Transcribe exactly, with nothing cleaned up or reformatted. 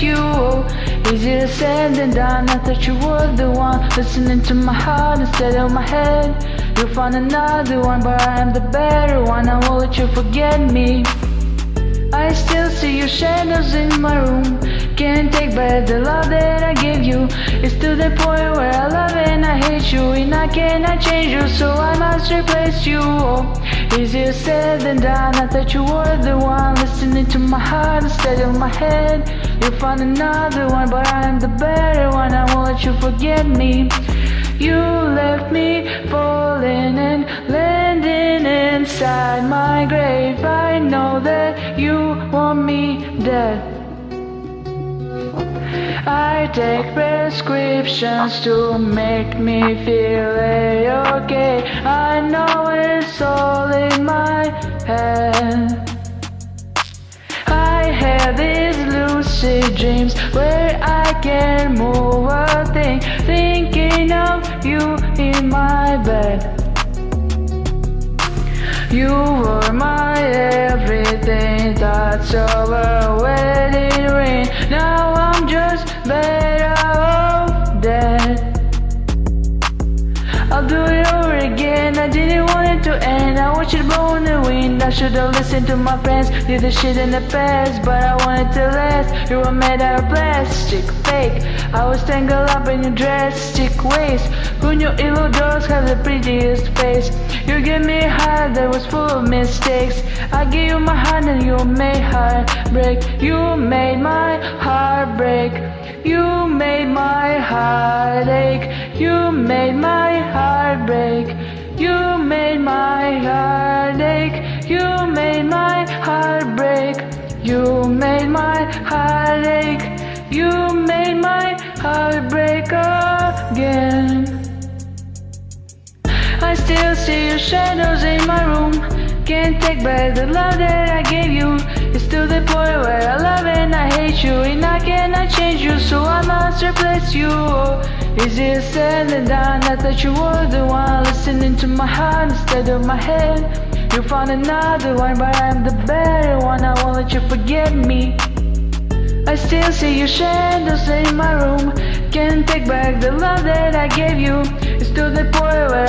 replace you. Easier said than done. I thought you were the one listening to my heart instead of my head. You found another one, but I am the better one. I won't let you forget me. I still see your shadows in my room. Can't take back the love that I gave you. It's to the point where I love and I hate you, and I cannot change you, so I must replace you. Easier said than done. I thought you were the one listening to my heart instead of my head. You found another one, but I am the better one. I won't let you forget me. You left me falling and landing inside my grave. I know that you want me dead. I take prescriptions to make me feel okay. I know it's all in my head. I have these lucid dreams where I can move a thing, thinking of you in my bed. You were my everything, thoughts of a wedding ring. Now I'm just better off dead. I'll do it over again. I didn't want it to end. I watched it blow in the wind. I should've listened to my friends. Did the shit in the past, but I wanted to last. You were made out of plastic, fake. I was tangled up in your drastic ways. Who knew little girls have the prettiest face? You gave me a heart that was full of mistakes. I gave you my heart and you made heart break. You made my heart break. You made my heart ache. You made my heart break. You made my heart ache. You made my heart break. You made my heart ache. You made my heart break again. I still see your shadows in my room. Can't take back the love that I gave you. It's to the point where I love and I hate you, and I cannot change you, so I must replace you. Easier said than done. I thought you were the one listening to my heart instead of my head. You found another one, but I'm the better one. I won't let you forget me. I still see your shadows in my room. Can't take back the love that I gave you. It's to the point where